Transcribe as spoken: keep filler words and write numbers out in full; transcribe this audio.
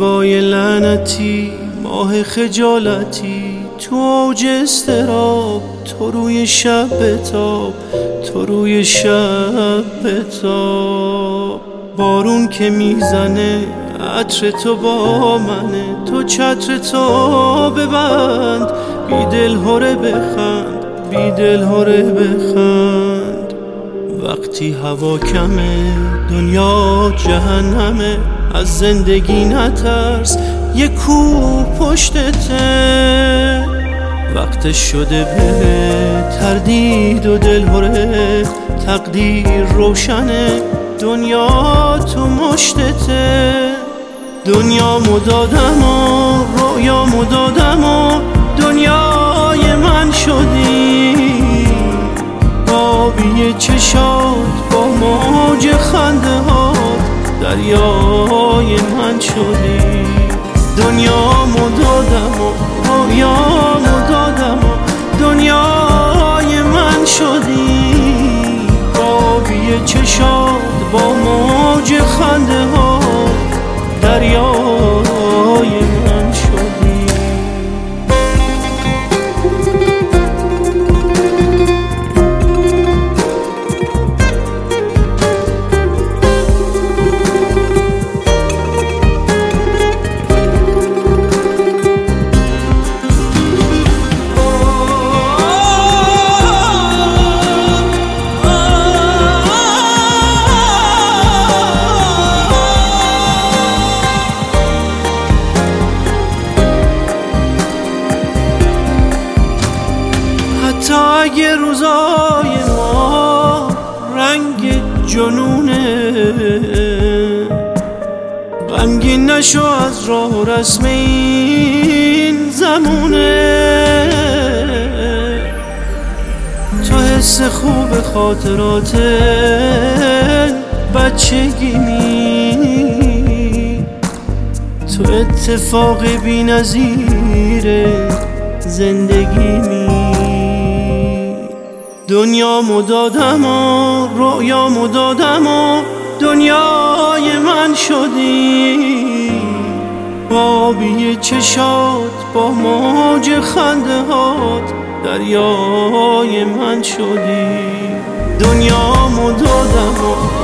زیبای لعنتی، ماه خجالتی، تو اوج استراب، تو روی شب بتاب، تو روی شب بتاب. بارون که میزنه عطر تو با منه، تو چتر تو ببند، بی دل هره بخند، بی دل هره بخند. وقتی هوا کمه دنیا جهنمه، از زندگی نترس یه کوه پشتته. وقتش شده به تردید و دل هره، تقدیر روشنه دنیا تو مشتته. دنیا مدادم و رویا مدادم و دنیای من شدی، آبی چشات با موج خنده هات دریای من شدی. دنیا مدادم و رویا مدادم و دنیای من شدی، آبی چشات با موج خنده هات دریای من شدی. تا اگه روزای ما رنگ جنونه، غمگین نشو از راه و رسم این زمونه. تو حس خوب خاطرات بچگی می، تو اتفاق بی نظیر زندگی می. دنیا مدادم و رویا مدادم و دنیای من شدی، آبی چشات با موج خنده هات دریای من شدی. دنیا مدادم و